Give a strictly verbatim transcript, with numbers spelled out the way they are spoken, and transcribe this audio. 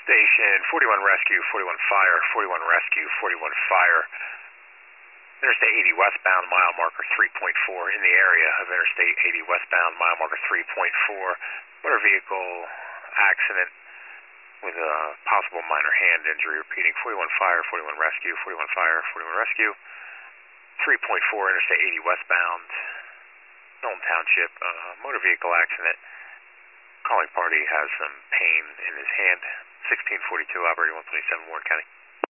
Station, forty-one rescue, forty-one fire, forty-one rescue, forty-one fire. Interstate eighty westbound, mile marker three point four in the area of Interstate eighty westbound, mile marker three point four. Motor vehicle accident with a possible minor hand injury. Repeating, forty-one fire, forty-one rescue, forty-one fire, forty-one rescue. three point four Interstate eighty westbound, Milton Township, uh, motor vehicle accident. Calling party has some pain in his hand. sixteen forty-two, operating one twenty-seven, Warren County.